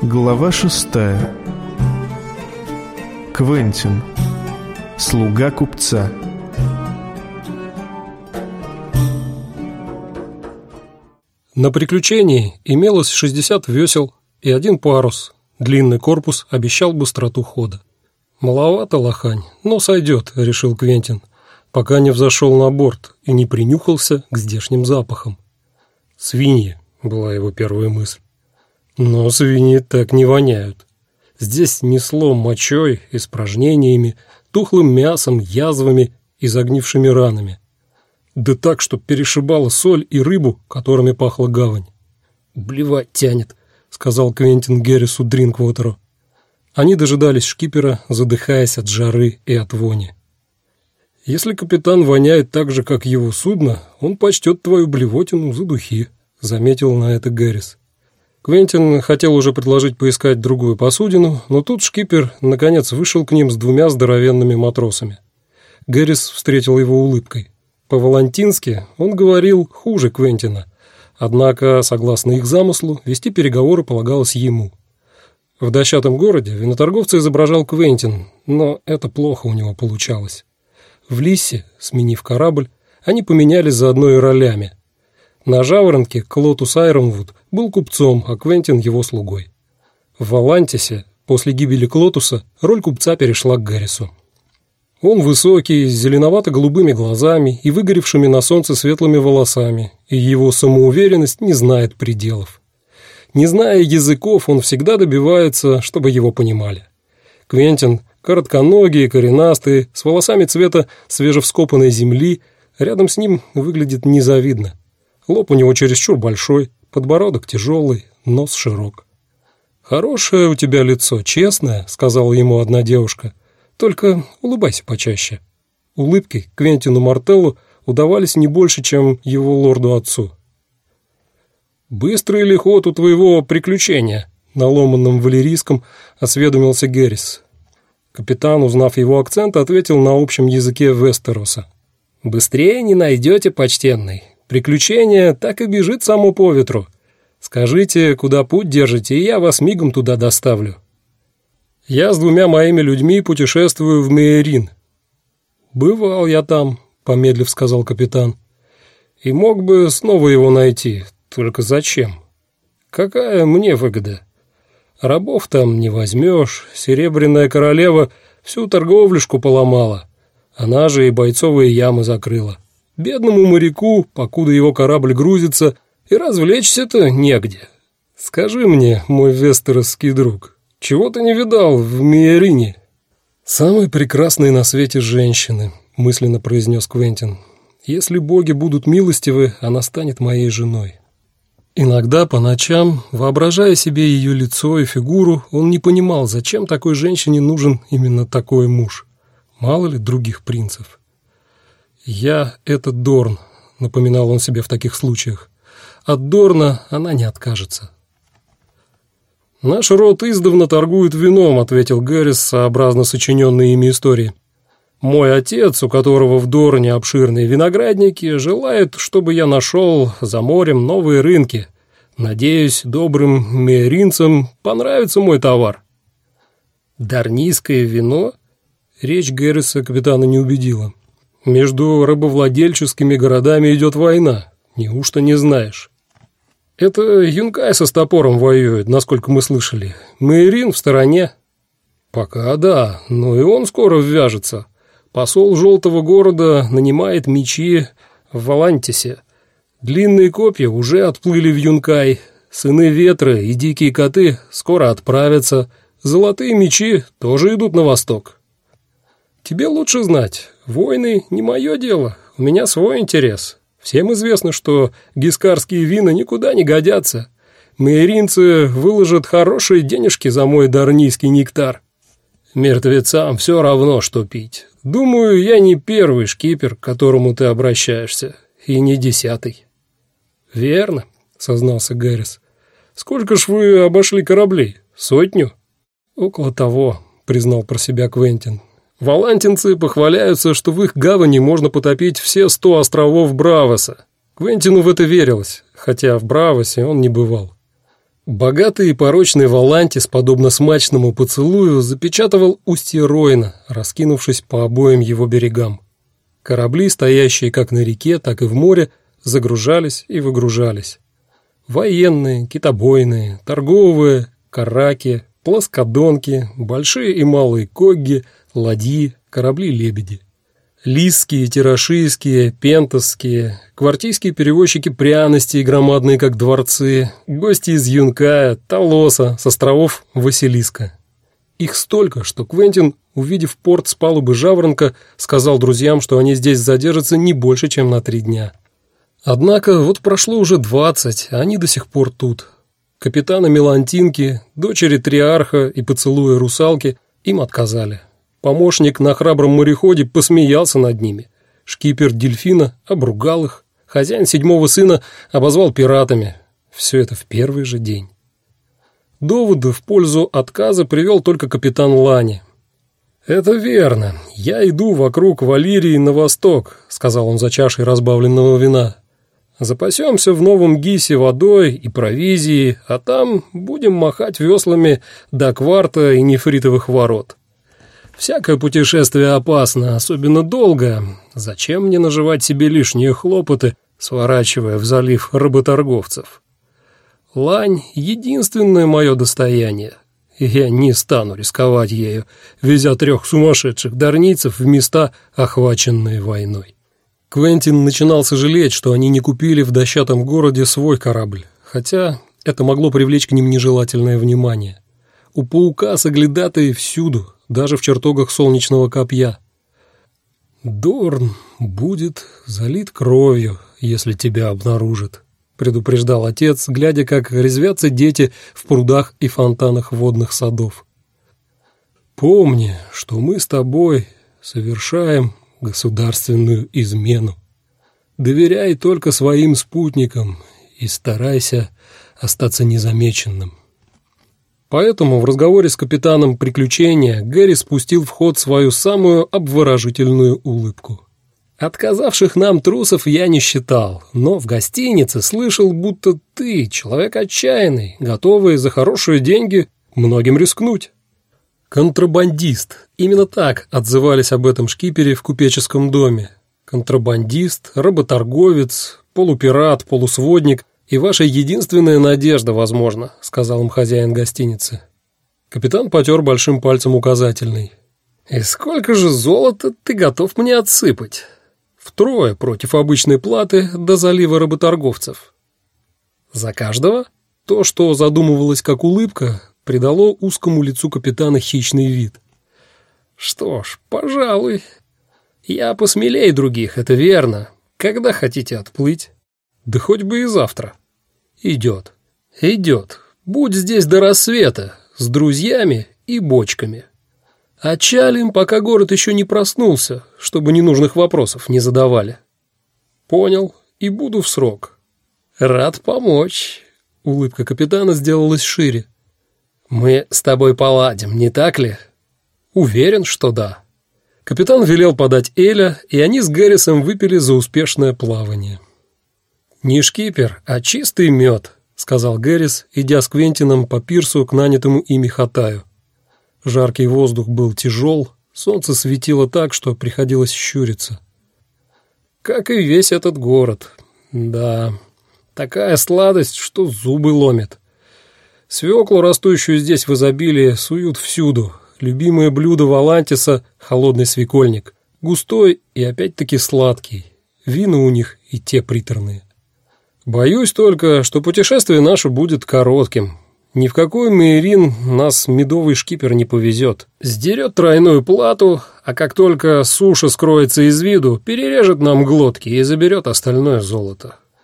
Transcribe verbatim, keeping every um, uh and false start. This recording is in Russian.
Глава шестая. Квентин. Слуга купца. На «Приключении» имелось шестьдесят весел и один парус. Длинный корпус обещал быстроту хода. «Маловато лохань, но сойдет», — решил Квентин, пока не взошел на борт и не принюхался к здешним запахам. «Свиньи», — была его первая мысль. Но свиньи так не воняют. Здесь несло мочой, испражнениями, тухлым мясом, язвами и загнившими ранами. Да так, что перешибала соль и рыбу, которыми пахла гавань. «Блевать тянет», — сказал Квентин Гэррису Дринквотеру. Они дожидались шкипера, задыхаясь от жары и от вони. «Если капитан воняет так же, как его судно, он почтет твою блевотину за духи», — заметил на это Гэррис. Квентин хотел уже предложить поискать другую посудину, но тут шкипер наконец вышел к ним с двумя здоровенными матросами. Гэррис встретил его улыбкой. По-волантински он говорил хуже Квентина, однако, согласно их замыслу, вести переговоры полагалось ему. В дощатом городе виноторговца изображал Квентин, но это плохо у него получалось. В Лиссе, сменив корабль, они поменялись заодно и ролями. На жаворонке Клотус Айронвуд был купцом, а Квентин его слугой. В Валантисе, после гибели Клотуса, роль купца перешла к Гэррису. Он высокий, с зеленовато-голубыми глазами и выгоревшими на солнце светлыми волосами, и его самоуверенность не знает пределов. Не зная языков, он всегда добивается, чтобы его понимали. Квентин, коротконогий, коренастый, с волосами цвета свежевскопанной земли, рядом с ним выглядит незавидно. Лоб у него чересчур большой, подбородок тяжелый, нос широк. «Хорошее у тебя лицо, честное», — сказала ему одна девушка. «Только улыбайся почаще». Улыбки Квентину Мартеллу удавались не больше, чем его лорду-отцу. «Быстрый ли ход у твоего приключения?» — на ломаном валерийском осведомился Гэррис. Капитан, узнав его акцент, ответил на общем языке Вестероса. «Быстрее не найдете, почтенный. Приключение так и бежит само по ветру. Скажите, куда путь держите, и я вас мигом туда доставлю. Я с двумя моими людьми путешествую в Меерин». «Бывал я там», — помедлив сказал капитан. «И мог бы снова его найти, только зачем? Какая мне выгода? Рабов там не возьмешь, Серебряная королева всю торговлюшку поломала, она же и бойцовые ямы закрыла. Бедному моряку, покуда его корабль грузится, и развлечься-то негде. Скажи мне, мой вестеросский друг, чего ты не видал в Меерине?» «Самые прекрасные на свете женщины», — мысленно произнес Квентин. «Если боги будут милостивы, она станет моей женой». Иногда по ночам, воображая себе ее лицо и фигуру, он не понимал, зачем такой женщине нужен именно такой муж. Мало ли других принцев. «Я — это Дорн», — напоминал он себе в таких случаях. «От Дорна она не откажется». «Наш род издавна торгует вином», — ответил Гэррис, сообразно сочиненной ими истории. «Мой отец, у которого в Дорне обширные виноградники, желает, чтобы я нашел за морем новые рынки. Надеюсь, добрым мееринцам понравится мой товар». «Дарнийское вино?» Речь Гэрриса капитана не убедила. «Между рабовладельческими городами идет война. Неужто не знаешь?» «Это Юнкай со стопором воюет, насколько мы слышали. Меерин в стороне». «Пока да, но и он скоро ввяжется. Посол Желтого города нанимает мечи в Валантисе. Длинные копья уже отплыли в Юнкай. Сыны ветра и дикие коты скоро отправятся. Золотые мечи тоже идут на восток. Тебе лучше знать. Войны не мое дело, у меня свой интерес. Всем известно, что гискарские вина никуда не годятся. Мееринцы выложат хорошие денежки за мой дарнийский нектар. Мертвецам все равно, что пить. Думаю, я не первый шкипер, к которому ты обращаешься, и не десятый». «Верно», — сознался Гэррис. «Сколько ж вы обошли кораблей? Сотню?» «Около того», — признал про себя Квентин. «Валантинцы похваляются, что в их гавани можно потопить все сто островов Бравоса». Квентину в это верилось, хотя в Бравосе он не бывал. Богатый и порочный Волантис, подобно смачному поцелую, запечатывал устье Ройна, раскинувшись по обоим его берегам. Корабли, стоящие как на реке, так и в море, загружались и выгружались. Военные, китобойные, торговые, караки, плоскодонки, большие и малые когги, ладьи, корабли-лебеди. Лисские, тирашийские, пентосские, квартийские перевозчики пряностей, громадные как дворцы, гости из Юнкая, Толоса, с островов Василиска. Их столько, что Квентин, увидев порт с палубы Жаворонка, сказал друзьям, что они здесь задержатся не больше, чем на три дня. Однако вот прошло уже двадцать, а они до сих пор тут. Капитана Мелантинки, дочери Триарха и поцелуя русалки им отказали. Помощник на храбром мореходе посмеялся над ними. Шкипер Дельфина обругал их. Хозяин седьмого сына обозвал пиратами. Все это в первый же день. Доводы в пользу отказа привел только капитан Лани. «Это верно. Я иду вокруг Валирии на восток», — сказал он за чашей разбавленного вина. «Запасемся в Новом Гисе водой и провизией, а там будем махать веслами до Кварта и Нефритовых ворот. Всякое путешествие опасно, особенно долгое. Зачем мне наживать себе лишние хлопоты, сворачивая в залив работорговцев? Лань — единственное мое достояние, и я не стану рисковать ею, везя трех сумасшедших дарницев в места, охваченные войной». Квентин начинал сожалеть, что они не купили в дощатом городе свой корабль, хотя это могло привлечь к ним нежелательное внимание. У паука соглядатые всюду, даже в чертогах солнечного копья. «Дорн будет залит кровью, если тебя обнаружат», — предупреждал отец, глядя, как резвятся дети в прудах и фонтанах водных садов. «Помни, что мы с тобой совершаем государственную измену. Доверяй только своим спутникам и старайся остаться незамеченным». Поэтому в разговоре с капитаном приключения Гэри спустил в ход свою самую обворожительную улыбку. «Отказавших нам трусов я не считал, но в гостинице слышал, будто ты человек отчаянный, готовый за хорошие деньги многим рискнуть». Контрабандист. Именно так отзывались об этом шкипере в купеческом доме. Контрабандист, работорговец, полупират, полусводник — и ваша единственная надежда, возможно, — сказал им хозяин гостиницы. Капитан потер большим пальцем указательный. «И сколько же золота ты готов мне отсыпать?» «Втрое против обычной платы до залива работорговцев». «За каждого?» То, что задумывалось как улыбка, придало узкому лицу капитана хищный вид. «Что ж, пожалуй. Я посмелее других, это верно. Когда хотите отплыть?» «Да хоть бы и завтра». «Идет, идет. Будь здесь до рассвета, с друзьями и бочками. Отчалим, пока город еще не проснулся, чтобы ненужных вопросов не задавали». «Понял, и буду в срок». «Рад помочь». Улыбка капитана сделалась шире. «Мы с тобой поладим, не так ли?» «Уверен, что да». Капитан велел подать Эля, и они с Гэрисом выпили за успешное плавание. «Не шкипер, а чистый мед», — сказал Гэрис, идя с Квентином по пирсу к нанятому ими хатаю. Жаркий воздух был тяжел, солнце светило так, что приходилось щуриться. «Как и весь этот город. Да, такая сладость, что зубы ломит. Свеклу, растущую здесь в изобилии, суют всюду. Любимое блюдо Волантиса — холодный свекольник. Густой и опять-таки сладкий. Вина у них и те приторные. Боюсь только, что путешествие наше будет коротким. Ни в какой Мейрин нас медовый шкипер не повезет. Сдерет тройную плату, а как только суша скроется из виду, перережет нам глотки и заберет остальное золото.